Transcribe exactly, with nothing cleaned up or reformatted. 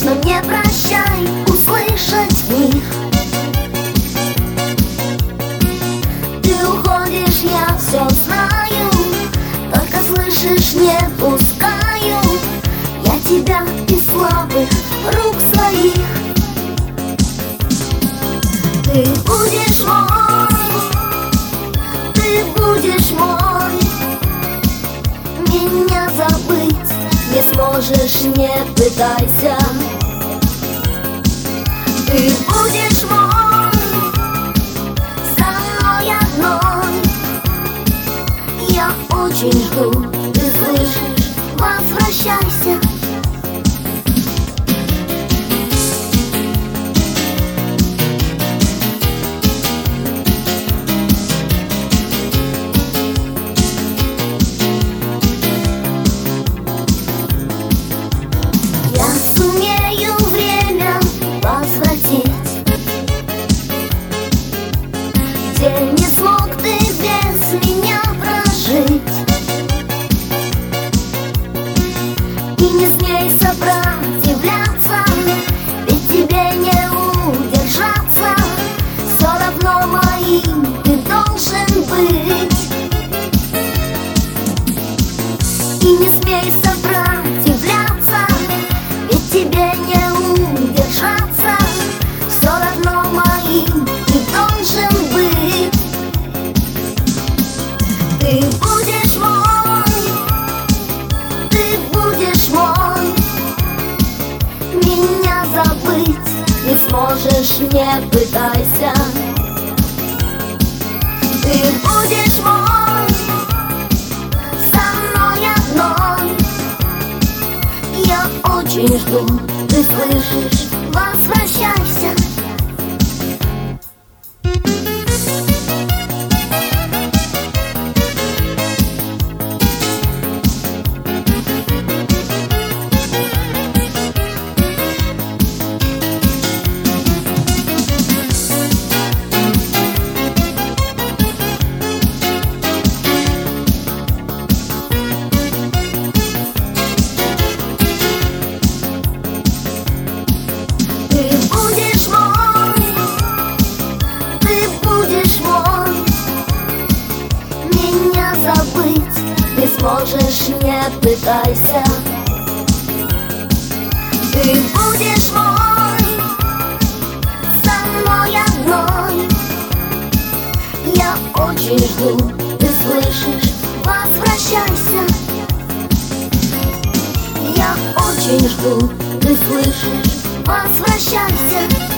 но не прощай услышать в них. Ты уходишь, я все знаю, только слышишь, не пускаю я тебя из слабых рук своих. Ты будешь мой, ты будешь мой, меня забыть не сможешь, не пытайся. Ты будешь мой, со мной одной, я очень жду, ты слышишь, возвращайся. Сумею время возвратить, где не смог ты без меня прожить. И не смей сопротивляться, ведь тебе не удержаться, все равно моим ты должен быть. И не смей сопротивляться, тебе не удержаться, все равно моим ты должен быть. Ты будешь мой, ты будешь мой, меня забыть не сможешь, не пытайся. Ты будешь мой, со мной одной, я очень жду, ты слышишь, возвращайся. Забыть не сможешь, не пытайся. Ты будешь мой, со мной одной, я очень жду, ты слышишь, возвращайся. Я очень жду, ты слышишь, возвращайся.